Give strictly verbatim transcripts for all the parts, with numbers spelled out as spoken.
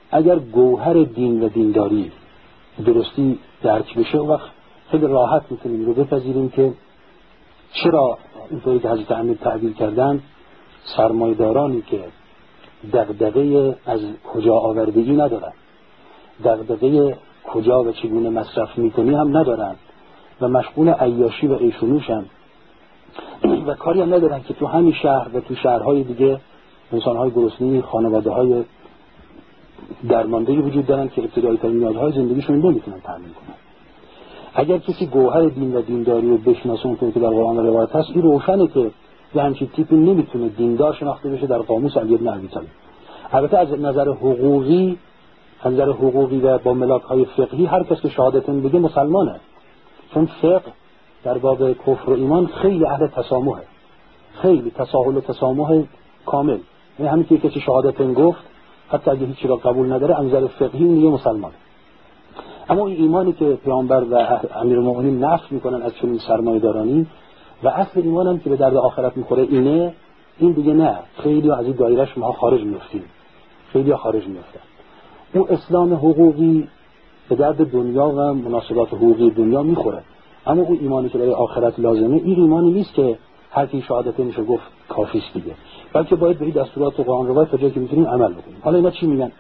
اگر گوهر دین و دینداری درستی درک بشه و خیلی راحت میتونیم رو بپذیریم که چرا اینطوری که حضرت امیر تعبیر کردن سرمایه‌دارانی که دغدغه از کجا آوردگی ندارن، دغدغه کجا و چگونه مصرف میکنی هم ندارن و مشغول عیاشی و عیش و نوشن و کاری هم ندارن که تو همین شهر و تو شهرهای دیگه انسانهای گرسنه، خانواده‌های درماندهی وجود دارن که ابتدایی ترین نیازهای زندگیشون نمیتونن تامین کنن. اگر کسی گوهر دین و دینداری رو بشناسه اونطور که در قرآن و روایت هست، این روشنه که یه همچین تیپی نمیتونه دیندار شناخته بشه در قاموس علی بن ابی طالب. البته از نظر حقوقی از نظر حقوقی و با ملاک‌های فقهی هر کس که شهادتین بگه مسلمانه، چون فقه در باب کفر و ایمان خیلی اهل تسامحه، خیلی تساهل و تسامح کامل. یعنی همین که کسی شهادتین گفت حتی اگه هیچی را قبول نداره از نظر فقهی اون یه مسلمانه. اما این ایمانی که پیامبر و امیرالمومنین نفی میکنن از چنین سرمایه‌دارانی و اصل ایمان هم که به درد آخرت میخوره اینه، این دیگه نه، خیلی از این دایرهش ما خارج میفتیم، خیلی خارج میفتن. اون اسلام حقوقی به درد دنیا و مناسبات حقوقی دنیا میخوره، اما اون ایمانی که برای آخرت لازمه این ایمانی نیست که هر کی شهادت میشه گفت کافی است دیگه، بلکه باید به دستورات قرآن روایت تا جایی که میتونیم عمل بکنیم. حالا اینا چی میگن؟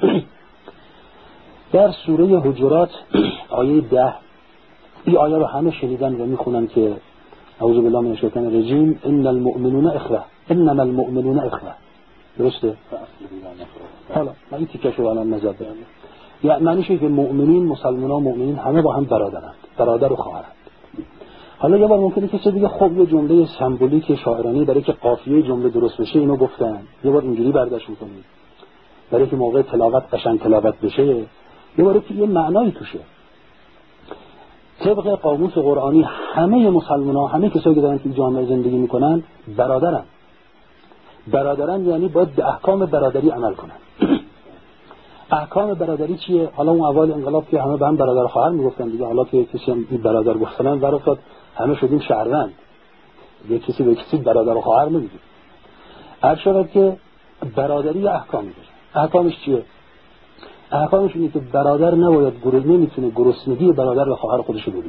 در سوره حجرات آیه ده، این آیه رو همه شنیدن و میخونن که اعوذ بالله من الشیطان الرجیم ان المؤمنون اخوه انما المؤمنون اخوه. درسته؟ حالا من این تیکش رو الان نظر بدم. یعنی معنیشه که مؤمنین، مسلمانان، مؤمنین همه با هم برادرند، برادر و خواهرند. حالا یه بار ممکنه کسی بگه خب یه جمله سمبولیک شاعرانه برای که قافیه جمله درست بشه اینو گفتن، یه بار اینجوری برداشت می‌کنید برای که موقع تلاوت قشنگ تلاوت بشه، یه بار که یه معنایی توشه. طبق قاموس قرآنی همه مسلمان‌ها، همه کسایی که دارن توی جامعه زندگی میکنن برادرن. برادرن یعنی باید به احکام برادری عمل کنن. احکام برادری چیه؟ حالا اون اول انقلاب که همه به هم برادر خواهر میگفتن دیگه، حالا که کسی هم برادر گفتن ورفتاد همه شدیم شهروند، یه کسی به کسی برادر خواهر نمیگه. هر شود که برادری احکامی داره. احکامش چیه؟ احکامش اینه که برادر نباید گروه نمیتونه گرسنگی برادر و خواهر خودش رو ببینه.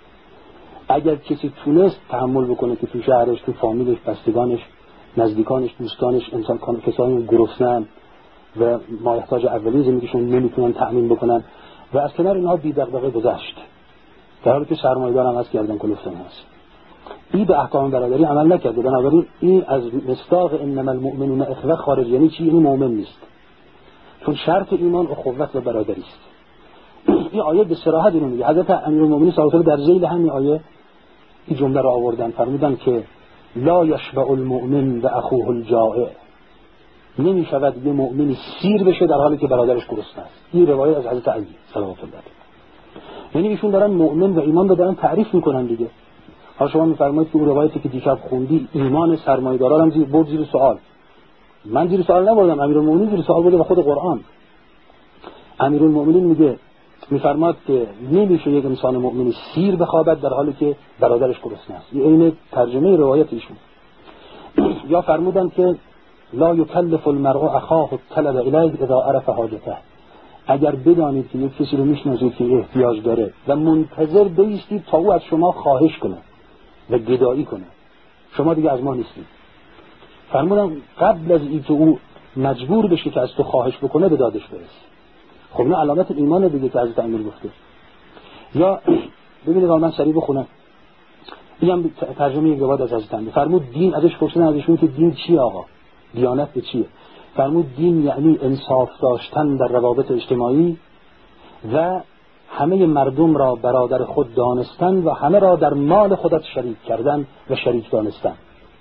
اگر کسی تونست تحمل بکنه که تو شهرش، تو فامیلش، بستگانش، نزدیکانش، دوستانش انسان کسایی گرسنه‌اند و مایحتاج اولیه زندگیشون نمیتونن تأمین بکنن و از کنار اینها بی دغدغه گذشت، در حالی که سرمایه‌دار هم هست گردن کلفتن هست، این به احکام برادری عمل نکرده. بنابراین این از مصداق انما المؤمنون اخوه خارج. یعنی چی؟ این مؤمن نیست، چون شرط ایمان اخوت و برادری است. این آیه به صراحت اینو میگه. حضرت امیرالمومنین صلی الله علیه و آله در ذیل همین آیه این جمله را آوردن، فرمودن که لا یشبع المؤمن و اخوه الجائع. نمی شود یه مؤمنی سیر بشه در حالی که برادرش گرسنه است. این روایت از حضرت علی صلوات الله علیه. یعنی ایشون دارن مؤمن و ایمان رو دارن تعریف میکنن دیگه. ها شما میفرمایید که اون روایتی که دیشب خوندی ایمان سرمایه‌داران هم زیر برد زیر سوال. من زیر سوال نبردم، امیرالمومنین زیر سوال برده و خود قرآن. امیرالمومنین میگه میفرماد که نمیشه یک انسان مؤمن سیر بخوابد در حالی که برادرش گرسنه است. این ترجمه روایت ایشون. یا فرمودن که لا یکلف المرء اخاه الطلب الیه اذا عرف حاجته. اگر بدانید که یک کسی رو میشناسید که احتیاج داره و منتظر بایستید تا او از شما خواهش کنه و گدایی کنه، شما دیگه از ما نیستید. فرمودن قبل از اینکه او مجبور بشه که از تو خواهش بکنه به دادش برس. خب این علامت ایمان دیگه که حضرت امیر گفته. یا ببینید من سریع بخونم، اینم ترجمه یک روایت از حضرت امیر. فرمود دین، ازش پرسیدن ازشون که دین چیه آقا؟ دیانت به چیه؟ فرمود دین یعنی انصاف داشتن در روابط اجتماعی و همه مردم را برادر خود دانستن و همه را در مال خودت شریک کردن و شریک دانستن.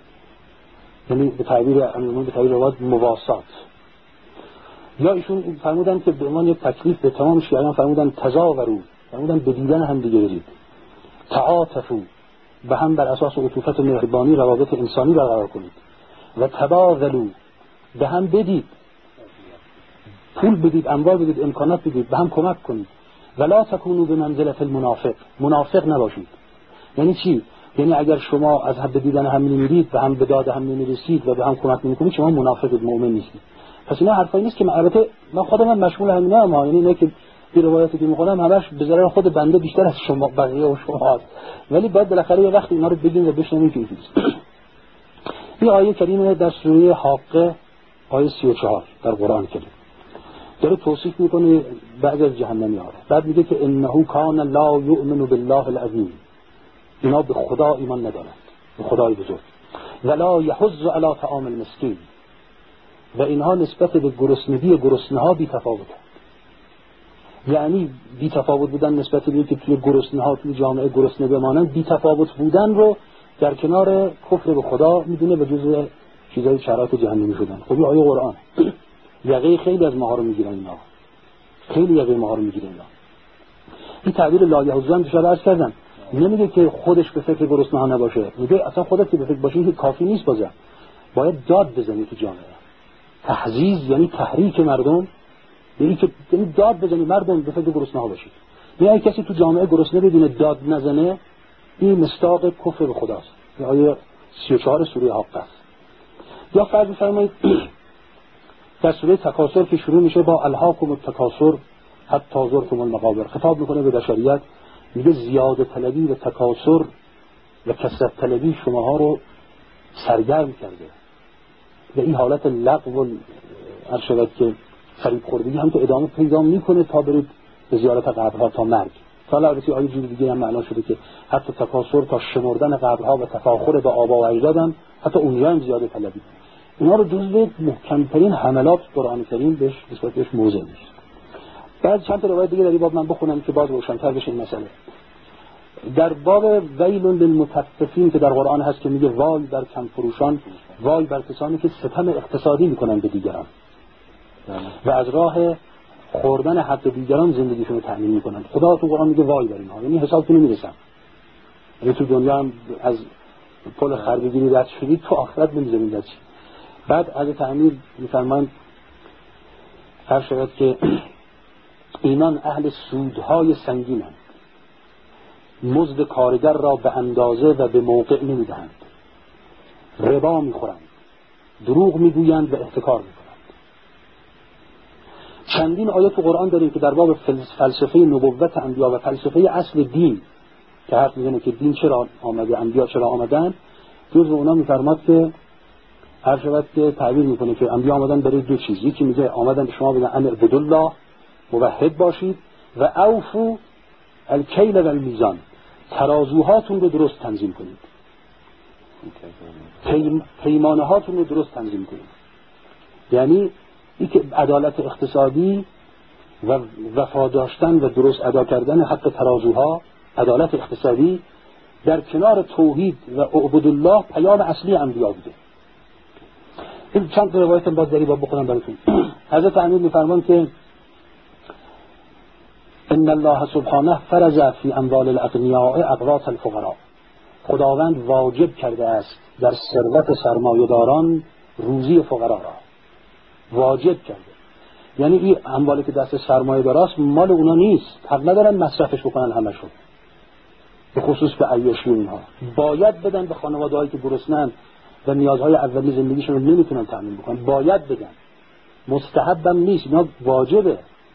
یعنی به تعبیر امیرالمومنین به تعبیر روایت مواسات. یا ایشون فرمودن که به عنوان یک تکلیف به تمام شیعیان فرمودن تزاورو، فرمودن به دیدن هم دیگه برید، تعاطفو، به هم بر اساس عطوفت و مهربانی روابط انسانی برقرار کنید، و تبادلو، به هم بدید، پول بدید، اموال بدید، امکانات بدید، به هم کمک کنید. ولا تکونوا بمنزلة المنافق، منافق نباشید. یعنی چی؟ یعنی اگر شما از حد دیدن هم نمیرید، به هم به داد هم نمیرسید و به هم کمک نمیکنید، شما منافقید، مؤمن نیستید. پس اینا حرفایی نیست که من البته من خودم مشمول همینا ام، یعنی نه که این روایتی که میخونم همش به ضرر خود بنده بیشتر از شما بقیه و شما هست، ولی باید بالاخره یه وقت اینا رو بگیم و بشنویم که چیست. این آیه کریمه در سوره حاقه آیه سی و چهار در قرآن کریم داره توصیف میکنه بعد از جهنمی ها. بعد میگه که انه کان لا یؤمن بالله العظیم، اینا به خدا ایمان ندارند، به خدای بزرگ. ولا یحض علی طعام المسکین، و اینها نسبت به گرسنگی گرسنه ها بی تفاوتند. یعنی بی تفاوت بودن نسبت به اینکه توی گرسنه ها توی جامعه گرسنه بمانند، بی تفاوت بودن رو در کنار کفر به خدا میدونه به جزء چیزای شرایط جهنمی شدن. خب این آیه قرآن یقه خیلی از ماها رو میگیرن، اینا خیلی یقه ماها رو میگیرن. اینا این تعبیر لا یحزن بشه عرض کردن، نمیگه که خودش به فکر گرسنه ها نباشه، میگه اصلا خودت که به فکر باشی که کافی نیست، بازم باید داد بزنی تو جامعه. تحزیز یعنی تحریک مردم، یعنی که یعنی داد بزنی مردم به فکر گرسنه ها باشید. یعنی کسی تو جامعه گرسنه بدون داد نزنه، این مصداق کفر به خداست. این آیه سی و چهار سوره حاقه است. یا فرض بفرمایید در سوره تکاثر که شروع میشه با الهاکم التکاثر حتی زرتم المقابر، خطاب میکنه به بشریت، میگه زیاده طلبی و تکاثر و کثرت طلبی شماها رو سرگرم کرده و این حالت لغو و ارشد که فریب خوردگی هم تو ادامه پیدا میکنه تا برید به زیارت قبرها تا مرگ. تا البته آیه جوری دیگه هم معنا شده که حتی تکاثر تا شمردن قبرها و تفاخر به آبا و اجدادم، حتی اونجا هم زیاده طلبی. اینا رو جزو محکمترین حملات قرآن کریم بهش نسبت بهش موضع میشه. بعد چند تا روایت دیگه در این باب من بخونم که باز روشن‌تر بشه این مسئله. در باب ویل للمطففین که در قرآن هست که میگه وای بر کم فروشان، وای بر کسانی که ستم اقتصادی میکنن به دیگران و از راه خوردن حق دیگران زندگیشون رو تأمین میکنن. خدا تو قرآن میگه وای بر اینها، یعنی حسابتون نمیرسن. یعنی تو دنیا هم از پل خربگیری رد شدید، تو آخرت نمیذارین رد شید. بعد از تعمیر میفرمان هر شود که اینان اهل سودهای سنگینند، مزد کارگر را به اندازه و به موقع نمیدهند، ربا میخورند، دروغ میگویند و احتکار میکنند. چندین آیه تو قرآن داریم که در باب فلسفه نبوت انبیا و فلسفه اصل دین که حرف میزنه که دین چرا آمده، انبیا چرا آمدن. جزو اونا میفرماد که هر شود که تعبیر میکنه که انبیا آمدن برای دو چیز، یکی میگه آمدن به شما بگن ان اعبدوا الله، موحد باشید، و اوفوا الکیل و المیزان، ترازوهاتون رو درست تنظیم کنید، پیمانه هاتون رو درست تنظیم کنید. یعنی این که عدالت اقتصادی و وفا داشتن و درست ادا کردن حق ترازوها، عدالت اقتصادی در کنار توحید و اعبدوا الله پیام اصلی انبیا بوده. این چند روایت باز داری با بخونم براتون. حضرت امیر میفرمان که ان الله سبحانه فرض فی اموال الاغنیاء اقراط الفقراء، خداوند واجب کرده است در ثروت سرمایه‌داران روزی فقرا را، واجب کرده. یعنی این اموالی که دست سرمایه‌داراست مال اونا نیست، حق ندارن مصرفش بکنن همشون، به خصوص به عیاشی اینها. باید بدن به خانواده‌هایی که گرسنه‌اند و نیازهای اولیه زندگیشون رو نمیتونن تامین بکنن، باید بدن، مستحبم نیست، اینا واجبه.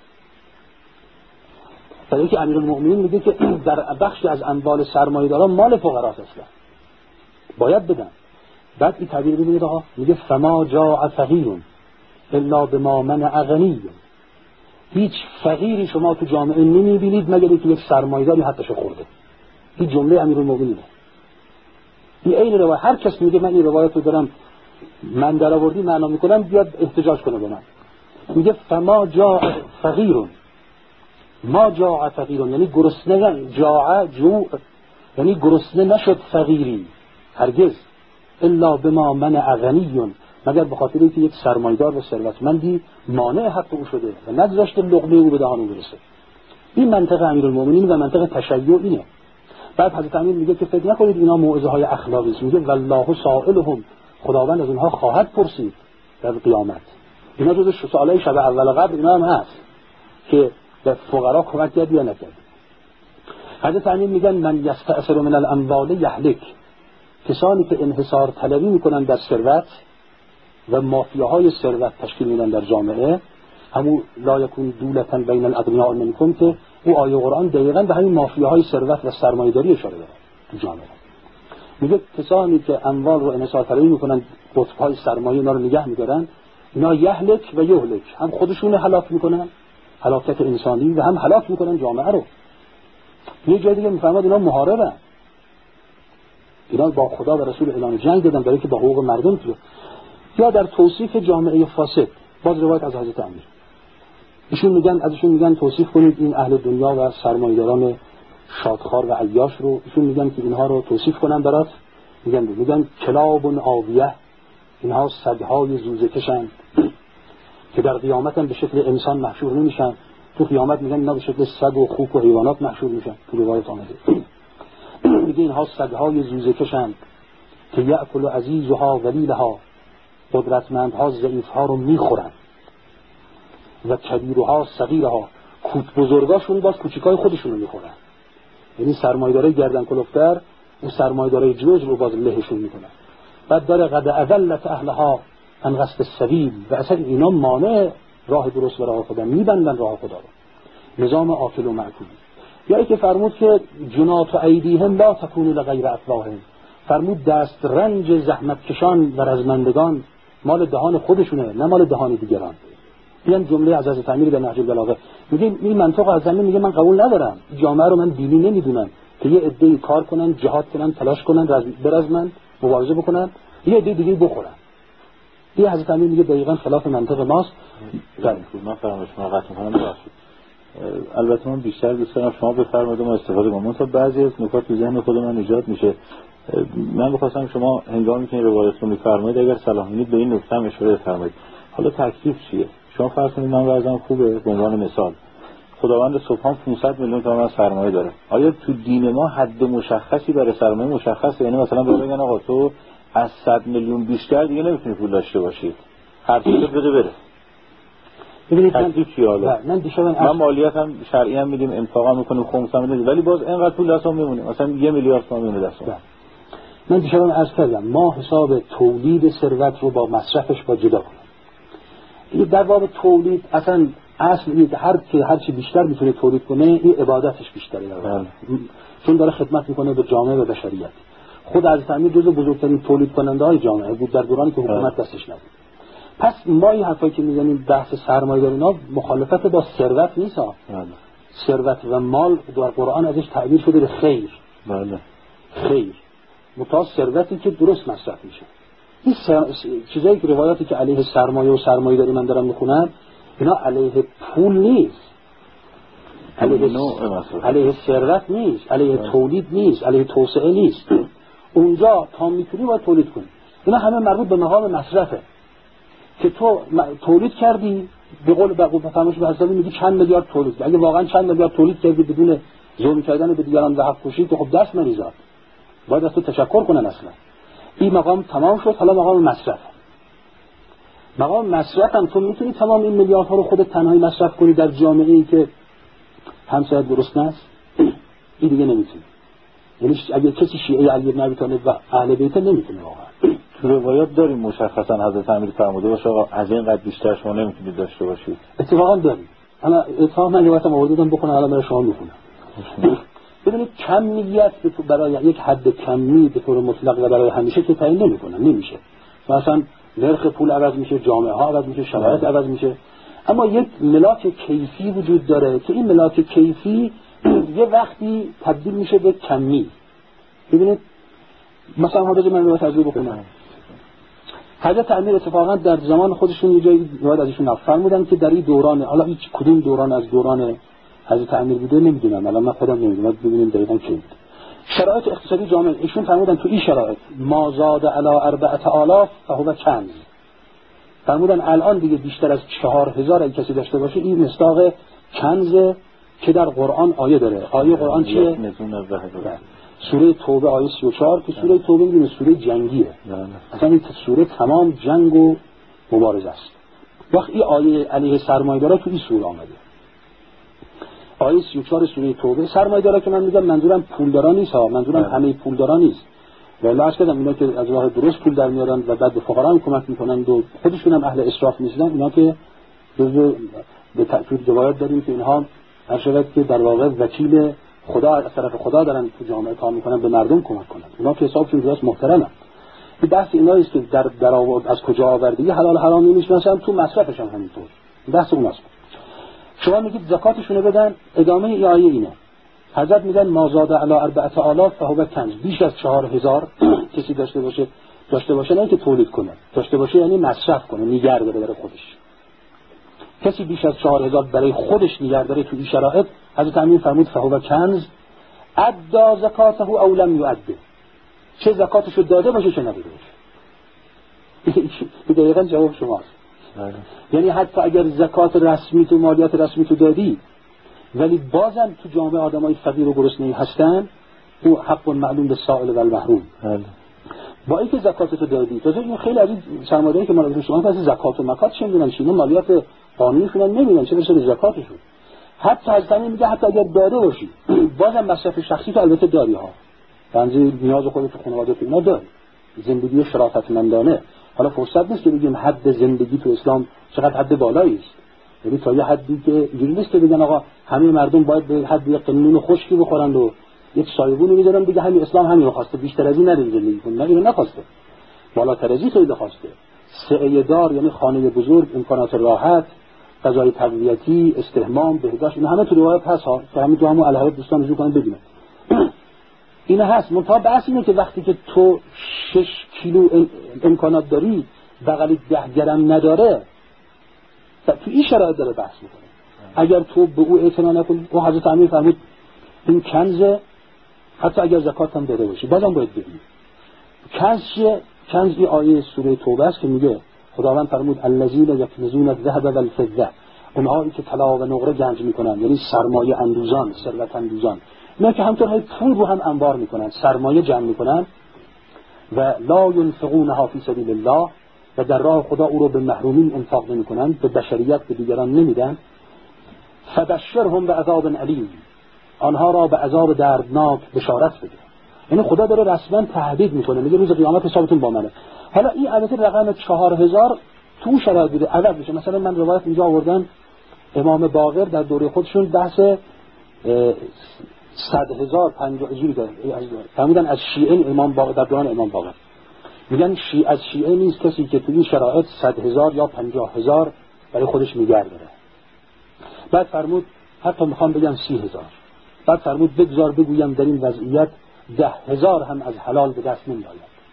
برای که امیرالمؤمنین میگه که در بخشی از اموال سرمایه‌داران مال فقراست اصلا، باید بدن. بعد این تعبیر ببینید آقا، میگه فما جاء فقیر الا بما منع غنی، هیچ فقیری شما تو جامعه نمیبینید مگر اینکه یک سرمایه‌داری حقش خورده. این جمله امیرالمؤمنینه. این این روایت هر کس میگه من این روایت رو دارم من در آوردی معنا میکنم، بیاد احتجاج کنه به من. میگه فما جاء فقیر، ما جاء فقیر یعنی گرسنه، جاء جوع یعنی گرسنه نشد فقیری هرگز، الا بما منع غنی، مگر به خاطر اینکه یک سرمایه‌دار و ثروتمندی مانع حق او شده و نگذاشته لقمه او به دهان او برسه. این منطق امیرالمؤمنین و منطق تشیع اینه. بعد حضرت امیر میگه که فکر نکنید اینا موعظه های اخلاقی است، میگه والله سائلهم، خداوند از اونها خواهد پرسید در قیامت. اینا جزو سوالای شب اول قبر اینا هم هست که به فقرا کمک کرد یا نکرد. حضرت امیر میگن من یستأثر من الاموال یهلک، کسانی که انحصار طلبی میکنن در ثروت و مافیاهای ثروت تشکیل میدن در جامعه، همون لا یکون دولتن بین الاغنیاء منکم، که او آیه قرآن دقیقاً به همین مافیاهای ثروت و سرمایه‌داری اشاره داره تو جامعه. میگه کسانی که اموال رو انحصارطلبی میکنن، قطب‌های سرمایه اینا رو نگه میدارن، اینا یهلک و یهلک، هم خودشون هلاک میکنن، هلاکت انسانی، و هم هلاک میکنن جامعه رو. یه جای دیگه میفهمد اینا محاربن، اینا با خدا و رسول اعلان جنگ دادن برای که با حقوق مردم تو. یا در توصیف جامعه فاسد، باز روایت از حضرت امیر، ایشون میگن ازشون میگن توصیف کنید این اهل دنیا و سرمایه‌داران شادخوار و عیاش رو، ایشون میگن که اینها رو توصیف کنن برات، میگن میگن کلاب آویه، اینها سگ‌های زوزه کشن که در قیامت هم به شکل انسان محشور نمیشن، تو قیامت میگن اینا به شکل سگ و خوک و حیوانات محشور میشن. تو روایت آمده میگه اینها سگ‌های زوزه کشن که یأکل عزیزها ولیلها، قدرتمندها ضعیفها رو میخورن، و کبیرها صغیرها، کوت بزرگاشون باز کوچیکای خودشون رو میخورن. یعنی سرمایه‌دارای گردن کلفتر اون سرمایه‌دارای جوج رو باز لهشون میکنن. بعد داره قد اذلت اهلها عن قصد السبیل، و اصلا اینا مانع راه درست و راه خدا، میبندن راه خدا رو، نظام آکل و معکول. یا اینکه فرمود که جنات و ایدیهم لا تکون لغیر افواههم، فرمود دست رنج زحمت کشان و رزمندگان مال دهان خودشونه، نه مال دهان دیگران. این جمله از حضرت امیر در نهج البلاغه میگه این منطق از زمین میگه من قبول ندارم، جامعه رو من دینی نمیدونم که یه عده‌ای کار کنن، جهاد کنن، تلاش کنن، برزمن، مبارزه بکنن، یه عده دیگه بخورن. این حضرت امیر میگه دقیقاً خلاف منطق ماست. من فرمایش ما قطع می‌کنم ببخشید. البته من بیشتر دوست دارم شما بفرمایید ما استفاده کنم، تا بعضی از نکات تو ذهن خود من ایجاد میشه. من می‌خواستم شما هنگامی که این روایت رو می‌فرمایید اگر صلاح می‌بینید به این نکته هم اشاره بفرمایید. حالا تکلیف چیه؟ شما فرض کنید من وضعم خوبه، به عنوان مثال خداوند سبحان پانصد میلیون تومان سرمایه داره. آیا تو دین ما حد مشخصی برای سرمایه مشخصه؟ یعنی مثلا بگن آقا تو از صد میلیون بیشتر دیگه نمیتونی پول داشته باشی، هر چیزی بده بره. ببینید تکلیف چیه حالا؟ من من مالیات هم شرعی هم میدیم، انفاق هم میکنیم، خمس هم میدیم، ولی باز اینقدر پول دستم میمونه، مثلا یه میلیارد تومان میمونه دستم. من دیشبم عرض کردم ما حساب تولید ثروت رو با مصرفش با جدا کنیم. این در باب تولید اصلا اصل اینه که هر کی هر چی بیشتر میتونه تولید کنه این عبادتش بیشتره، چون داره خدمت میکنه به جامعه و بشریت. خود حضرت امیر جزو بزرگترین تولید کننده های جامعه بود در دورانی که حکومت دستش نبود. پس ما این حرفایی که میزنیم بحث سرمایه‌داری اینا مخالفت با ثروت نیست. ثروت و مال در قرآن ازش تعبیر شده به خیر. بله. خیر. متا ثروتی که درست مصرف میشه. این سر... چیزایی که روایاتی که علیه سرمایه و سرمایه‌داری من دارم میخونم اینا علیه پول نیست، علیه علیه ثروت نیست، علیه تولید نیست، علیه توسعه نیست. اونجا تا میتونی باید تولید کنی. اینا همه مربوط به مقام مصرفه که تو تولید کردی، به قول بقول فرمایش به حسابی میگی چند میلیارد تولید. اگه واقعا چند میلیارد تولید کردی بدون ظلم کردن به دیگران و حق کشی که خب دست نریزاد، باید از تو تشکر کنن. اصلا این مقام تمام شد، حالا مقام مصرف. مقام مصرف هم تو میتونی تمام این میلیاردها رو خودت تنهایی مصرف کنی در جامعه ای که همسایت درست نیست؟ این دیگه نمیتونی. یعنی اگه کسی شیعه علی بن ابی طالب و اهل بیت نمیتونه واقعا. تو روایات داریم مشخصا حضرت امیر فرموده باشه آقا از این قد بیشتر شما نمیتونید داشته باشید. اتفاقا داریم. انا اتفاقا من روایتم آوردم بخونم الان برای شما میخونم. ببینید کمیت برای یک حد کمی به طور مطلق و برای همیشه که تعیین نمی‌کنن، نمیشه. مثلا نرخ پول عوض میشه، جامعه ها عوض میشه، شرایط عوض میشه. اما یک ملاک کیفی وجود داره که این ملاک کیفی یه وقتی تبدیل میشه به کمی. ببینید مثلا حالا من رو تجربه بکنم. حضرت امیر اتفاقا در زمان خودشون یه جایی روایت ازشون فرمودن که در این دوران، حالا هیچ کدوم دوران از دوران حضرت امیر بوده نمیدونم، الان من خودم نمیدونم، ببینیم دقیقاً کی بود. شرایط اقتصادی جامعه ایشون فرمودن تو این شرایط ما زاد علی اربعه آلاف فهو کنز. فرمودن الان دیگه بیشتر از چهار هزار اگه کسی داشته باشه این مصداق کنز که در قرآن آیه داره. آیه قرآن چیه؟ سوره توبه آیه سی و چهار که سوره توبه میدونه سوره جنگیه. اصلا این سوره تمام جنگ و مبارزه است. وقتی این آیه علیه سرمایه‌دارا تو این سوره آمده. آیه سی و چهار سوره توبه سرمایه‌دارا که من میگم منظورم پولدارا نیست ها، منظورم همه پولدارا نیست. ولی عرض کردم اینا که از راه درست پول در میارن و بعد به فقرا هم کمک میکنن و خودشون هم اهل اسراف نیستن، اینا که جزء به تأکید روایت داریم که اینها هر شود که در واقع وکیل خدا از طرف خدا دارن تو جامعه کار میکنن، به مردم کمک کنن. اونا که حسابشون درست محترمه. این بحث اینایی است که در درآورد از کجا آوردی حلال حرام نمیشناسن، تو مصرفش هم همینطور. بحث اوناست. شما میگید زکاتشون رو بدن، ادامه این آیه اینه. حضرت میگن ما زاد علی اربعه آلاف فهو کنز، بیش از چهار هزار کسی داشته باشه داشته باشه نه که تولید کنه، داشته باشه یعنی مصرف کنه، نگه داره برای خودش. کسی بیش از چهار هزار برای خودش نگه داره تو این شرایط، حضرت امین فرمود فهو کنز ادى زکاته او لم یؤدی، چه زکاتشو داده باشه چه نداده باشه. این دقیقاً جواب شماست. یعنی حتی اگر زکات رسمی تو مالیات رسمی تو دادی ولی بازم تو جامعه آدمای فقیر و گرسنه هستن، او حق معلوم به سائل و المحروم. با اینکه زکاتتو دادی، تو این خیلی از این سرمایه‌ای که مال شما واسه زکات و مکات چه میدونن، چینا مالیات قانونیشون نمیدونن، چه برسه به زکاتشون. حتی از همین میگه حتی اگر داده باشی بازم مصرف شخصی تو البته داری ها، بنظیر نیاز خودت تو خانواده تو اینا داری، زندگی شرافتمندانه. حالا فرصت نیست که بگیم حد زندگی تو اسلام چقدر حد بالایی است، یعنی تا یه حدی که اینجوری نیست که بگن آقا همه مردم باید به حد یه قنون خشکی بخورن و یک سایبونی میذارن دیگه همین اسلام همین رو خواسته، بیشتر از این نداره زندگی کنه. نه اینو نخواسته، بالاتر از این خیلی خواسته. سعه دار یعنی خانه بزرگ، امکانات راحت، غذای تقویتی، استحمام، بهداشت، اینا همه تو روایت هست ها، که همین تو همون الهات دوستان رجوع کنن ببینن. اینا هست. منتها بحث اینه که وقتی که تو شش کیلو امکانات داری بغلی ده گرم نداره، تو این شرایط داره بحث میکنه. اگر تو به او اعتنا نکنی، او حضرت امیر فرمود این کنزه، حتی اگر زکات هم داده باشی بازم باید بدی. کنز چیه؟ کنز این آیه سوره توبه است که میگه خداوند فرمود الذین یکنزون الذهب والفضه، اونهایی که طلا و نقره گنج میکنن، یعنی سرمایه اندوزان، ثروت اندوزان، اینا که همطور های پول رو هم انبار میکنن، سرمایه جمع میکنن و لا ينفقونها فی سبیل الله، و در راه خدا او رو به محرومین انفاق نمیکنن، به بشریت به دیگران نمیدن. فبشرهم بعذاب علیم، آنها را به عذاب دردناک بشارت بده. یعنی خدا داره رسما تهدید میکنه، میگه روز قیامت حسابتون با منه. حالا این البته رقم چهار هزار تو شرایط بوده عوض میشه. مثلا من روایت اینجا آوردم امام باقر در دوره خودشون بحث صد هزار پنجاه جوری داره، فرمودن از شیعه امام باقر در دوران امام باقر، میگن شیعه از شیعه نیست کسی که تو این شرایط صد هزار یا پنجاه هزار برای خودش نگه داره. بعد فرمود حتی میخوام بگم سی هزار. بعد فرمود بگذار بگویم در این وضعیت ده هزار هم از حلال به دست نمیآید.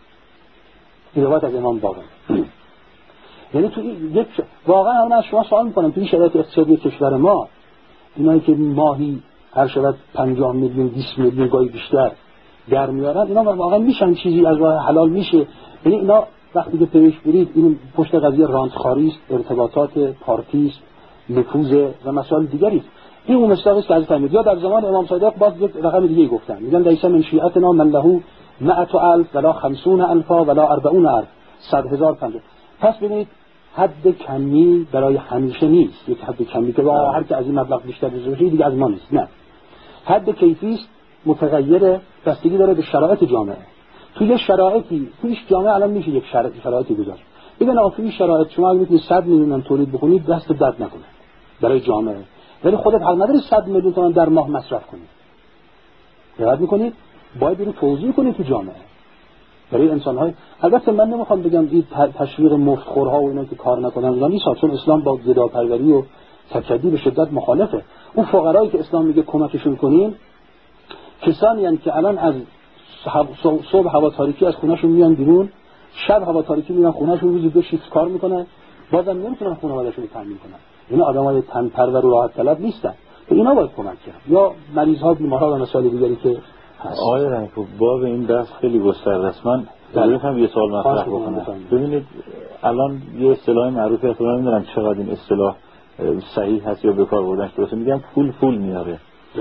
این روایت از امام باقر. یعنی تو یک واقعا من از شما سوال میکنم، تو این شرایط اقتصادی کشور ما، اینایی که ماهی هر شب پنجاه میلیون بیست میلیون گاهی بیشتر در میارن، اینا واقعا میشن چیزی از راه حلال میشه؟ یعنی اینا وقتی که پیش برید این پشت قضیه رانتخاری است، ارتباطات پارتی است، نفوذ و مسائل دیگری است. این اون مصداقی است که از تعمید یا در زمان امام صادق باز یک رقم دیگه گفتن، میگن لیس من شیعتنا من له مئة الف ولا خمسون الفا ولا اربعون الف، صد هزار پنجاه. پس ببینید حد کمی برای همیشه نیست، یک حد کمی که هر کی از این مبلغ بیشتر بشه دیگه از ما نیست. نه، حد کیفی است، متغیره، بستگی داره به شرایط جامعه. توی یه شرایطی توی جامعه الان میشه یک شرایط شرایطی گذاشت. ببین آخه توی شرایط شما میتونید صد میلیون تولید بکنید دست درد نکنه برای جامعه، ولی خودت حق نداری صد میلیون تومان در ماه مصرف کنی. دقت میکنید؟ باید اینو توزیع کنید تو جامعه برای انسان‌های. البته من نمیخوام بگم این تشویق مفتخورها و اینا که کار نکنن و نیست، چون اسلام با گداپروری و تکدی به شدت مخالفه. اون فقرایی که اسلام میگه کمکشون کنین، کسانی هستند که الان از صبح هوا تاریکی از خونه‌شون میان بیرون، شب هوا تاریکی میان خونه‌شون، روزی دو شیفت کار میکنن، بازم نمیتونن خانواده‌شون رو تامین کنن. اینا آدمای تن پرور و راحت طلب نیستن. به اینا باید کمک کرد، یا مریض‌ها، بیمارها و مسائل دیگری که هست. آقای رنگپور باب این بحث خیلی گسترده است. من در هم یه سوال مطرح بکنم. ببینید الان یه اصطلاح معروفی هست، من نمیدونم چقدر این اصطلاح صحیح هست یا به کار بردنش درسته، میگن پول پول میاره.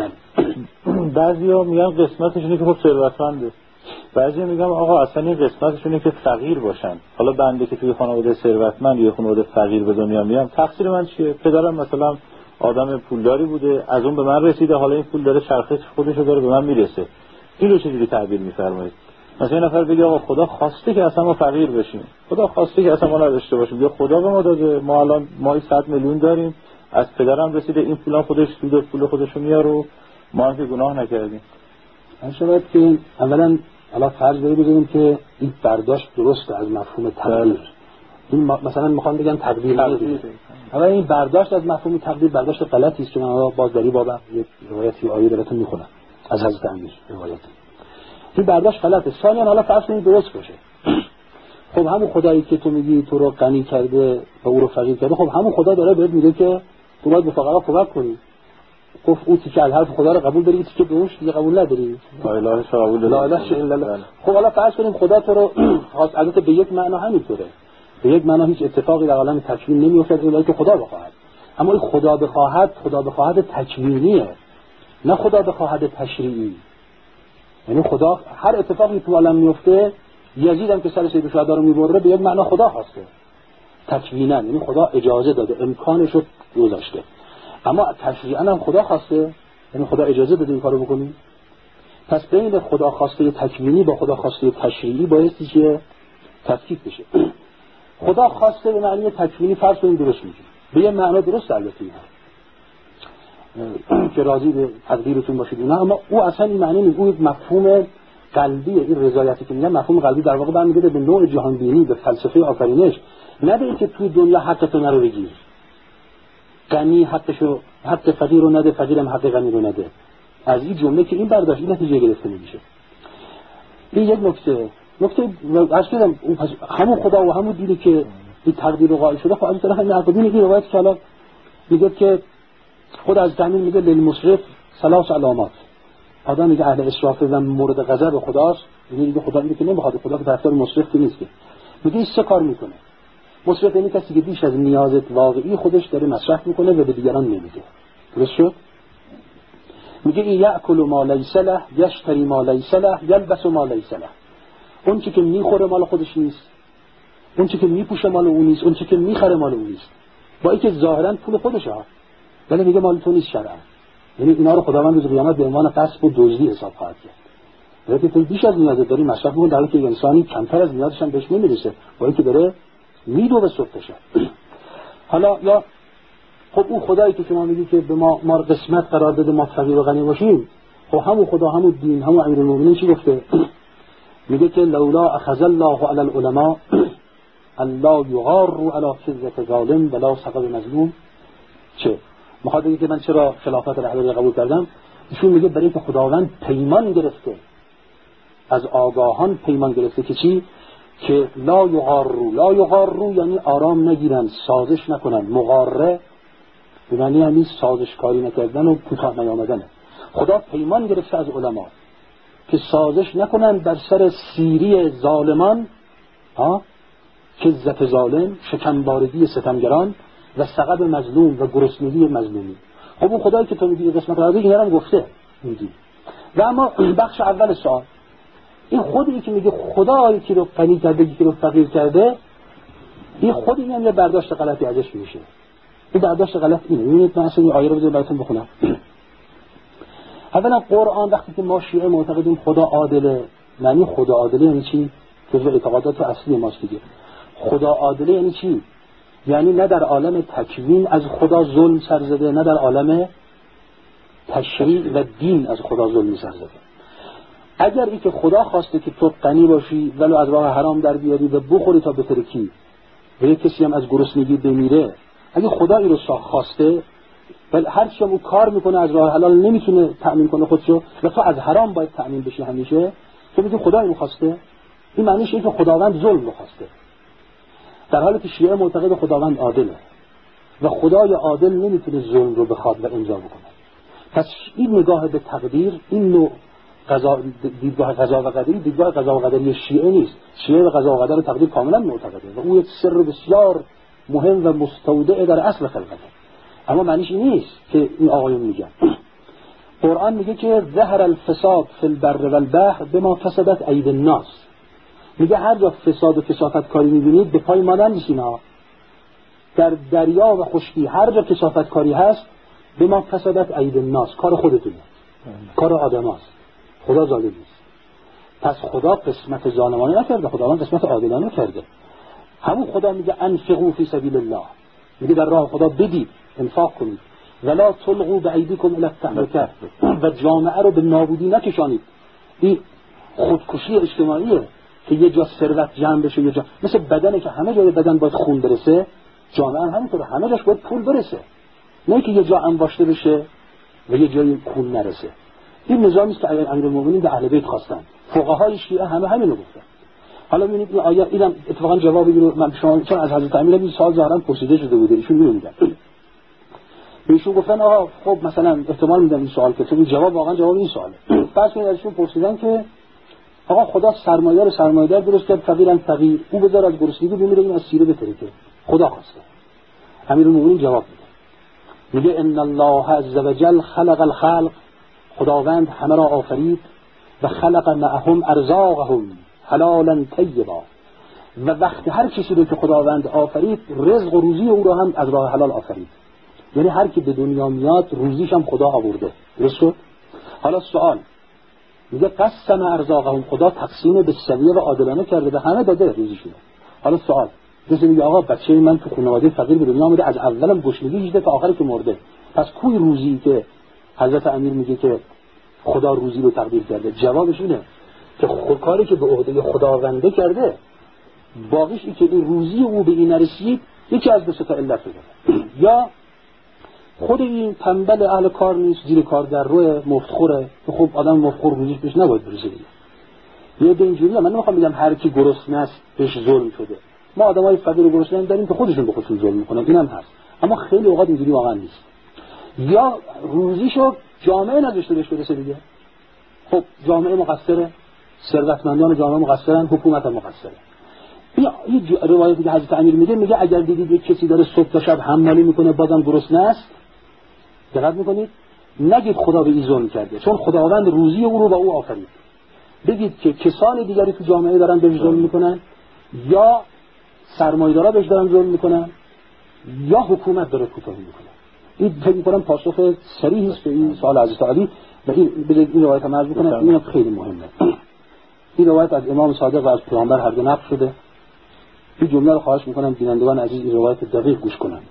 بعضیا میگن قسمتش اینه که خب ثروتمنده، بعضیا میگن آقا اصلا این قسمتش اینه که فقیر باشن. حالا بنده که توی خانواده ثروتمند یا خانواده فقیر به دنیا میام، تقصیر من چیه؟ پدرم مثلا آدم پولداری بوده، از اون به من رسیده، حالا این پول داره چرخش خودش رو داره به من میرسه. اینو چجوری تعبیر میفرمایید؟ مثلا این نفر بگه آقا خدا خواسته که اصلا ما فقیر بشیم، خدا خواسته که اصلا ما نداشته باشیم، بیا خدا به ما داده، ما الان ماهی صد میلیون داریم، از پدرم رسیده، این پولا خودش سود پول خودشو میاره، ما هم که گناه نکردیم. شاید که اولا حالا فرض بگیریم که این برداشت درسته از مفهوم تقدیر. این مثلا میخوام بگم تقدیر تقدیر. حالا این برداشت از مفهوم تقدیر برداشت غلطی است که من باز داری بابا یه روایتی آیه براتون میخونم از حضرت امیر روایت. این برداشت غلطه. ثانیاً حالا فرض کنید درست باشه. خب همون خدایی که تو میگی تو رو غنی کرده و او رو فقیر کرده، خب همون خدا داره بهت میگه که تو باید به فقرا کمک کنی. گفت او که از حرف خدا رو قبول داری که بهش دیگه قبول نداری. لا اله قبول داری. لا اله الا الله. خب حالا فرض کنیم خدا تو رو البته به یک معنا همینطوره. به یک معنا هیچ اتفاقی در عالم تکوین نمیافتد الا که خدا بخواهد. اما این خدا بخواهد، خدا بخواهد تکوینیه، نه خدا بخواهد تشریعی. یعنی خدا هر اتفاقی تو عالم میفته، یزید هم که سر سید شهدا رو میبره به یک معنا خدا خواسته. تکوینا یعنی خدا اجازه داده، امکانش رو گذاشته. اما تشریعا هم خدا خواسته، یعنی خدا اجازه بده این کارو بکنی. پس بین خدا خواسته تکوینی با خدا خواسته تشریعی بایستی که تفکیک بشه. خدا خواسته به معنی تکوینی فرض کنیم درست میگه، به یه معنا درست البته اینا که راضی به تقدیرتون باشید اینا، اما او اصلا این معنی نیست. او مفهوم قلبی، این رضایتی که میگن مفهوم قلبی در واقع برمیگرده به نوع جهان بینی، به فلسفه آفرینش. نه به اینکه تو دنیا حقتو نرو بگیر، غنی حقشو حق فقیر رو نده، فقیرم حق غنی رو نده. از این جمله که این برداشت این نتیجه گرفته نمیشه. این یک نکته نکته اصلا همون خدا و همون دیدی که این تقدیر رو قائل شده. خب از طرف این عقدین این روایت که الان میگه که خود از زمین میگه للمسرف ثلاث علامات. آدم میگه اهل اسراف و مورد غضب خداست، میگه خدا میگه که نمیخواد، خدا که طرفدار مسرف نیست که. میگه این سه کار میکنه. مسرف یعنی کسی که بیش از نیاز واقعی خودش داره مصرف میکنه و به دیگران نمیده. درست شد؟ میگه این یاکل ما لیس له، یشتری ما لیس له، یلبس ما لیس له. اون چیزی که میخوره مال خودش نیست، اون چیزی که میپوشه مال اون نیست، اون چیزی که میخره مال اون نیست. با اینکه ظاهرا پول خودشه ها، ولی میگه مال تو نیست شرعا. یعنی اینا رو خداوند روز قیامت به عنوان غصب و دزدی حساب خواهد کرد. وقتی تو بیش از نیازت داری مصرف می‌کنی، در حالی که انسانی کمتر از نیازش هم بهش نمیرسه، با اینکه داره میدو به صبحشه. حالا یا خب اون خدایی که شما میگی که به ما ما قسمت قرار داده ما فقیر و غنی باشیم، خب همون خدا، همون دین، همون امیرالمومنین چی گفته؟ میگه که لولا اخذ الله علی العلماء الله یغار علی فضة ظالم ولا سقط مظلوم. چه میخواد بگه که من چرا خلافت رهبری قبول کردم؟ ایشون میگه برای که خداوند پیمان گرفته، از آگاهان پیمان گرفته که چی؟ که لا یغارو. لا یغارو یعنی آرام نگیرن، سازش نکنن. مغاره یعنی یعنی سازش کاری نکردن و کوتاه نیامدن. خدا پیمان گرفته از علما که سازش نکنن بر سر سیری ظالمان، ها، که عزت ظالم، شکنبارگی ستمگران و سقب مظلوم و گرسنگی مظلومی. خب اون خدایی که تو میگی قسمت راضی اینا رو هم گفته میگی. و اما بخش اول سوال، این خودی که میگه خدایی که رو غنی کرده، که رو فقیر کرده، این خودی هم یه برداشت غلطی ازش میشه. این برداشت غلط اینه. ببینید من اصلا این آیه رو بذارید براتون بخونم. اولا قرآن وقتی که ما شیعه معتقدیم خدا عادله، معنی خدا عادله یعنی چی؟ جزء اعتقادات اصلی ماست دیگه. خدا عادله یعنی چی؟ یعنی نه در عالم تکوین از خدا ظلم سر زده، نه در عالم تشریع و دین از خدا ظلم سر زده. اگر ای که خدا خواسته که تو غنی باشی ولو از راه حرام در بیاری و بخوری تا بترکی و یک کسی هم از گرسنگی بمیره، اگه خدا ای رو خواسته ولی هر چی هم او کار میکنه از راه حلال نمیتونه تأمین کنه خودشو و تو از حرام باید تأمین بشی همیشه، تو میگی خدا اینو خواسته؟ این معنیش اینه که خداوند ظلم رو خواسته. در حالی که شیعه معتقد خداوند عادله و خدای عادل نمیتونه ظلم رو بخواد و امضا بکنه. پس این نگاه به تقدیر، این نوع قضا، دیدگاه قضا و قدری، دیدگاه قضا و قدری شیعه نیست. شیعه و قضا و قدر و تقدیر کاملا معتقده و او یک سر بسیار مهم و مستودع در اصل خلقته. اما معنیش این نیست که این آقایون میگن. قرآن میگه که ظهر الفساد فی البر والبحر بما فسدت ایدی الناس. میگه هر جا فساد و کثافت کاری میبینید به پای ما نمیشین ها. در دریا و خشکی هر جا کثافت کاری هست بما فسدت ایدی الناس، کار خودتونه، کار آدم هست، خدا ظالم نیست. پس خدا قسمت ظالمانه نکرده، خداوند قسمت عادلانه کرده. همون خدا میگه انفقوا فی سبیل الله، میگه در راه خدا بدید، انفاق کنید. ولا تلقوا بایدیکم الی التهلکه، و جامعه رو به نابودی نکشانید. این خودکشی اجتماعیه که یه جا ثروت جمع بشه، یه جا مثل بدنه که همه جای بدن باید خون برسه، جامعه هم همینطوره، همه جاش باید پول برسه، نه که یه جا انباشته بشه و یه جای پول نرسه. این نظامی است که امیرالمومنین به اهل بیت خواستن. فقهای شیعه همه همینو گفتن. حالا ببینید این آیه اینم اتفاقا جوابی رو من شما چون از حضرت امیر این سوال ظاهرا پرسیده شده بوده، ایشون اینو میگن. ایشون گفتن آقا خب مثلا احتمال میدم این سوال که تو این جواب واقعا جواب این سواله. پس من ازشون پرسیدن که آقا خدا سرمایه‌دار سرمایه‌دار درست کرد، فقیرن فقیر، او بذار از گرسنگی بمیره، این از سیره بترکه. خدا خواسته. امیرالمومنین جواب میده، میگه ان الله عز وجل خلق الخلق، خداوند همه را آفرید، و خلق معهم ارزاقهم حلالا طیبا، و وقتی هر کسی رو که خداوند آفرید رزق و روزی او رو هم از راه حلال آفرید. یعنی هر کی به دنیا میاد روزیش هم خدا آورده. درست شد؟ حالا سوال میگه قسم ارزاقهم، خدا تقسیم به سویه و عادلانه کرده، به همه داده روزیشون. حالا سوال کسی میگه آقا بچه من تو خانواده فقیر به دنیا اومده، از اولم گشنگی دیده تا آخری که مرده، پس کوی روزی که حضرت امیر میگه که خدا روزی رو تقدیر کرده؟ جوابش اینه که خود کاری که به عهده خداونده کرده، باقیش این که این روزی او به این نرسید یکی از دو تا علت داره. یا خود این تنبل اهل کار نیست، زیر کار در روی مفتخوره که خب آدم مفتخور روزیش بهش نباید برسه دیگه. یه ده اینجوریه. من نمیخوام بگم هر کی گرسنه است بهش ظلم شده، ما آدمای فقیر و گرسنه داریم که خودشون به خودشون ظلم میکنن، اینم هست، اما خیلی اوقات اینجوری واقعا نیست. یا روزیشو جامعه نذاشته بهش برسه دیگه. خب جامعه مقصره، ثروتمندان جامعه مقصرن، حکومت هم مقصره. این روایتی که حضرت امیر میگه، میگه اگر دیدید یک کسی داره صبح تا شب حمالی میکنه بازم گرسنه است، دقت میکنید، نگید خدا به این ظلم کرده، چون خداوند روزی او رو با او آفرید. بگید که کسان دیگری تو جامعه دارن بهش ظلم میکنن، یا سرمایه‌دارا بهش دارن ظلم میکنن، یا حکومت داره کوتاهی میکنه. این فکر میکنم پاسخ صریحی است به این سوال حضرت علی. و این بذارید این روایت هم عرض بکنم، این خیلی مهمه. این روایت از امام صادق و از پیامبر هر دو نقل شده. این جمله رو خواهش میکنم بینندگان عزیز این روایت دقیق گوش کنند.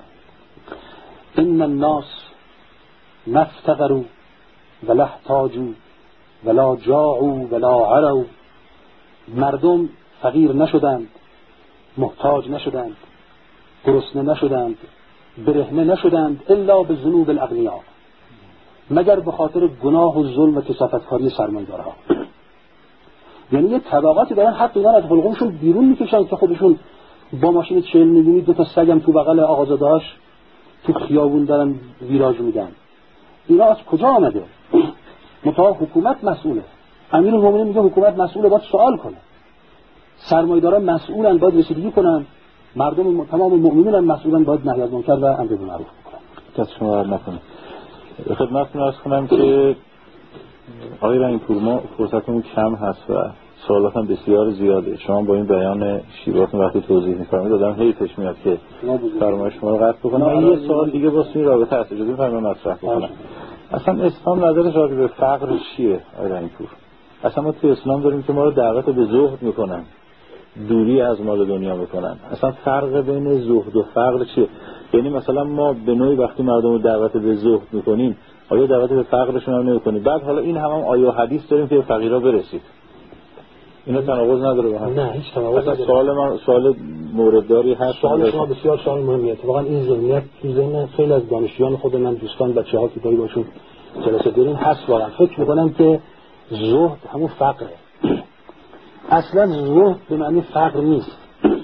ان الناس نفتقروا ولا احتاجوا ولا جاعوا ولا عروا، مردم فقیر نشدند، محتاج نشدند، گرسنه نشدند، برهنه نشدند، الا به ذنوب الاغنیاء، مگر به خاطر گناه و ظلم و کثافتکاری سرمایه‌دارها. یعنی یه طبقاتی دارن حق اینا از حلقومشون بیرون میکشن که خودشون با ماشین چهل میلیونی دو تا سگم تو بغل آقازاده‌هاش تو خیابون دارن ویراج میدن. اینا از کجا آمده؟ متأ حکومت مسئوله. امیرالمومنین میگه حکومت مسئوله، باید سوال کنه. سرمایه‌داران مسئولن، باید رسیدگی کنن. مردم تمام مؤمنین هم مسئولن، باید نهی از منکر و امر بالمعروف کنن. دست شما در نکنه. خدمتتون عرض کنم که آقای رحیم‌پور ما فرصتمون کم هست و سوالات هم بسیار زیاده. شما با این بیان شیواتون وقتی توضیح می‌فرمایید آدم حیفش میاد که فرمایش شما رو قطع بکنم. من یه سوال دیگه با این رابطه هست، اجازه می‌فرمایید مطرح بکنم. اصلا اسلام نظرش راجع به فقر چیه آقای رحیم‌پور؟ اصلا ما تو اسلام داریم که ما رو دعوت به زهد میکنن، دوری از مال دنیا میکنن. اصلا فرق بین زهد و فقر چیه؟ یعنی مثلا ما به نوعی وقتی مردم رو دعوت به زهد میکنیم، آیا دعوت به فقرشون هم نمیکنیم؟ بعد حالا این هم, هم آیه و حدیث داریم که فقیرا برسید. اینا تناقض نداره با هم؟ نه هیچ تناقض نداره. سوال من سوال موردداری هست. سوال شما بسیار سوال مهمیه. اتفاقا این ذهنیت تو ذهن خیلی از دانشجویان خود من، دوستان، بچه‌ها که داری باشون جلسه داریم هست. واقعا فکر می‌کنم که زهد همون فقره. اصلا زهد به معنی فقر نیست.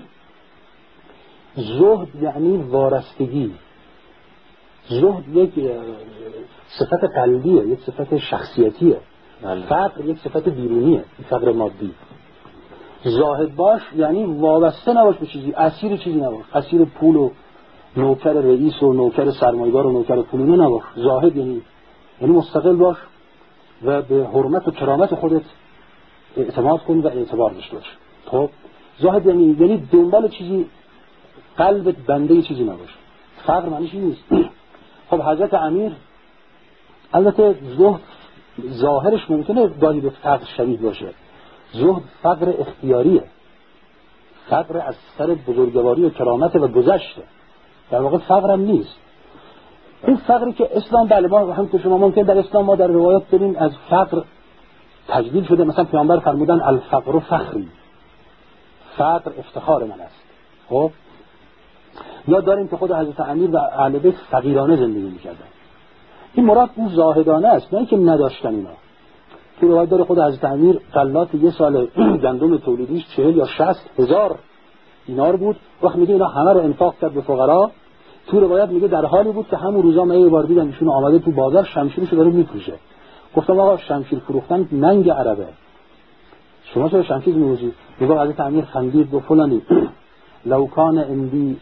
زهد یعنی وارستگی. زهد یک صفت قلبیه، یک صفت شخصیتیه. فقر یک صفت بیرونیه، فقر مادی. زاهد باش یعنی وابسته نباش به چیزی، اسیر چیزی نباش، اسیر پول و نوکر رئیس و نوکر سرمایه‌دار و نوکر پولینه نباش. زاهد یعنی یعنی مستقل باش و به حرمت و کرامت خودت اعتماد کن و اعتبار داشته باش. خب زاهد یعنی یعنی دنبال چیزی، قلبت بنده چیزی نباش. فقر معنیش این نیست. خب حضرت امیر البته زهد ظاهرش ممکنه گاهی به فقر شبیه باشه، زهد فقر اختیاریه، فقر از سر بزرگواری و کرامت و گذشته، در واقع فقر هم نیست. این فقری که اسلام بله ما هم که شما ممکن در اسلام ما در روایات بریم از فقر تجلیل شده، مثلا پیامبر فرمودن الفقر فخری، فقر افتخار من است. خب یا داریم که خود حضرت امیر و اهل بیت فقیرانه زندگی می‌کردن. این مراد اون زاهدانه است، نه اینکه نداشتن اینا. تو روایت داره خود حضرت امیر غلات یه سال گندم تولیدیش چهل یا شصت هزار دینار بود، وقت میگه اینا همه رو انفاق کرد به فقرا. تو روایت میگه در حالی بود که همون روزا من یه بار دیدم ایشون آمده تو بازار شمشیرشو داره میفروشه. گفتم آقا شمشیر فروختن ننگ عربه، شما چرا شمشیر می‌فروشید؟ میگه حضرت امیر خندید و فلانی لو کان اندی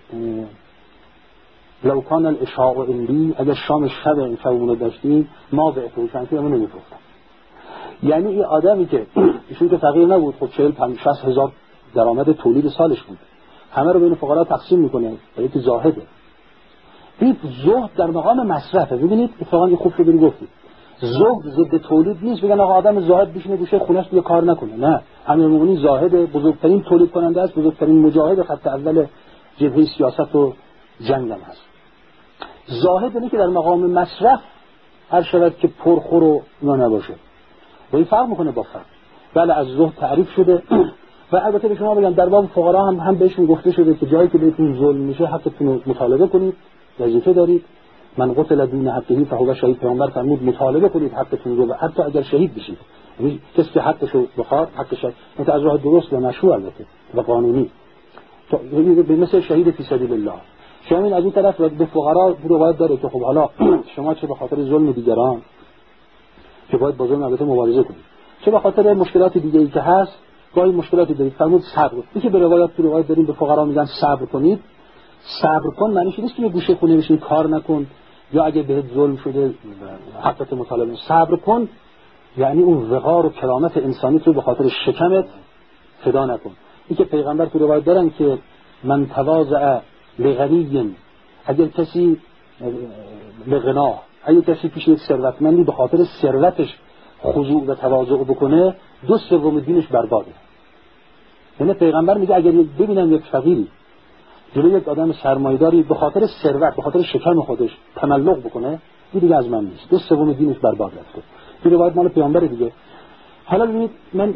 لو کان الاشاء اندی، اگر شام شب این شبمون رو داشتیم ما به شمشیرمون نمی‌فروختم. یعنی این آدمی که ایشون که فقیر نبود، خب چهل پنجاه هزار درآمد تولید سالش بود، همه رو بین فقرا تقسیم میکنه، یکی زاهده. این زهد در مقام مصرفه. ببینید اتفاقا این خوب شو بری گفتید زهد ضد تولید نیست، بگن آقا آدم زاهد بشینه گوشه خونه‌اش دیگه کار نکنه. نه، امیرالمومنین زاهد، بزرگترین تولید کننده است، بزرگترین مجاهد خط اول جبهه سیاست و جنگ هم هست. زاهد اینه که در مقام مصرف هر شود که پرخور و اینا نباشه. و این فرق میکنه با فرق. بله از زهد تعریف شده و البته به شما بگم در باب فقرا هم هم بهشون گفته شده که جایی که بهتون ظلم میشه حقتون رو مطالبه کنید، وظیفه دارید. من قتل دون حقه فهو شهید، پیامبر فرمود مطالبه کنید حقتون رو، و حتی اگر شهید بشید، یعنی کسی که حقشو بخواد حقش مت از راه درست و مشروع البته و قانونی، به مثل شهید فی سبیل الله. شما این از این طرف به فقرا روایت داره که خب حالا شما چه به خاطر ظلم دیگران که باید با ظلم البته مبارزه کنید، چه به خاطر مشکلات دیگه‌ای که هست گاهی مشکلاتی دارید، فرمود صبر. اینکه به روایت تو روایت داریم به فقرا میگن صبر کنید، صبر کن معنیش نیست که یه گوشه خونه بشین کار نکن، یا اگه بهت ظلم شده حقت مطالبه. صبر کن یعنی اون وقار و کرامت انسانی تو به خاطر شکمت فدا نکن. این که پیغمبر تو روایت دارن که من تواضع لغنی، اگر کسی لغنا، اگر کسی پیش یک ثروتمندی به خاطر ثروتش خضوع و تواضع بکنه، دو سوم دینش برباده. یعنی پیغمبر میگه اگر ببینم یک فقیری جلوی یک آدم سرمایه‌داری به خاطر ثروت، به خاطر شکم خودش تملق بکنه، این دیگه از من نیست، دو سوم دینش برباد رفته. این روایت مال پیامبر دیگه. حالا ببینید من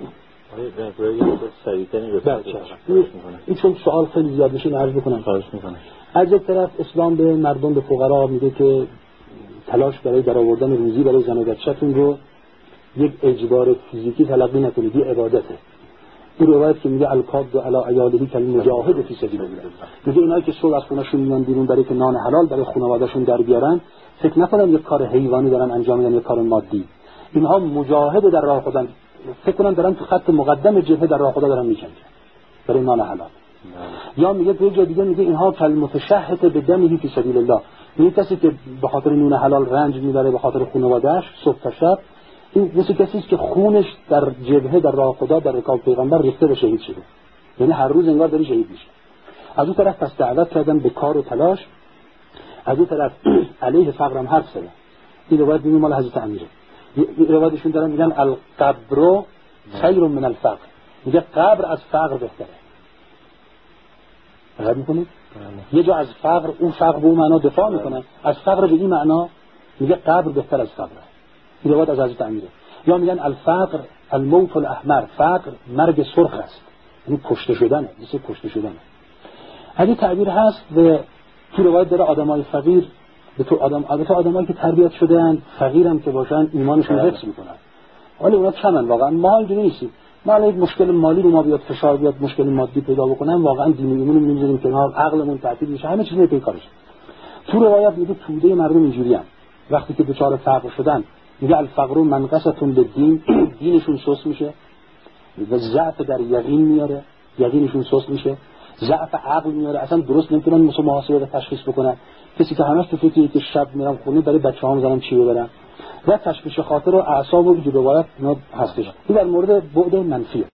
این چون سوال خیلی زیاد میشه عرض بکنم. خواهش میکنم. از یک طرف اسلام به مردم، به فقرا میگه که تلاش برای درآوردن روزی برای زن و بچه‌تون رو یک اجبار فیزیکی تلقی نکنید، یه عبادته. این روایت که میگه الکاد علی عیاله کالمجاهد فی سبیل الله، میگه اینایی که صبح از خونه‌شون میان بیرون برای که نان حلال برای خانواده‌شون در بیارن، فکر نکنن یک کار حیوانی دارن انجام میدن، یک کار مادی. اینها مجاهد در راه خدا، فکر کنن دارن تو خط مقدم جبهه در راه خدا دارن میجنگن برای نان حلال. یا میگه تو جای دیگه میگه اینها کالمتشهد بدمه فی سبیل الله، این کسی که به خاطر نون حلال رنج میبره به خاطر خانواده‌اش صبح تا شب، این مثل کسی است که خونش در جبهه در راه خدا در رکاب پیغمبر ریخته و شهید شده، یعنی هر روز انگار داری شهید میشه. از اون طرف پس دعوت کردن به کار و تلاش، از اون طرف علیه فقر هم حرف زدن. این روایت ببینید مال حضرت امیره. این روایتشون دارن میگن القبر خیر من الفقر، میگه قبر از فقر بهتره. دقت میکنید؟ یه جا از فقر، اون فقر به اون معنا دفاع میکنن، از فقر به این معنا میگه قبر بهتر از فقر. این روایت از حضرت امیره. یا میگن الفقر الموت الاحمر، فقر مرگ سرخ است، یعنی کشته شدنه، مثل کشته شدنه. این تعبیر هست و تو روایت داره آدمای فقیر به تو آدم البته آدمایی که تربیت شدن فقیرم که باشن ایمانشون حفظ میکنن، ولی اونا کمن واقعا. ما اینجوری نیستیم، ما الان مشکل مالی رو ما بیاد فشار بیاد مشکل مادی پیدا بکنن، واقعا دین ایمون رو میذاریم کنار، عقلمون تعطیل میشه، همه چیز میپی کارش. تو روایت میگه توده مردم اینجوریان وقتی که دچار فقر شدن، میگه الفقر منقصتون للدین، دینشون سست میشه و ضعف در یقین میاره، یقینشون سست میشه، ضعف عقل میاره، اصلا درست نمیتونن مثل محاسبه و تشخیص بکنن. کسی که همش تو فکریه که شب میرم خونه برای بچه‌هام میذارم چی ببرم، و تشویش خاطر و اعصاب و روایت اینا هستش. این در مورد بعد منفیه.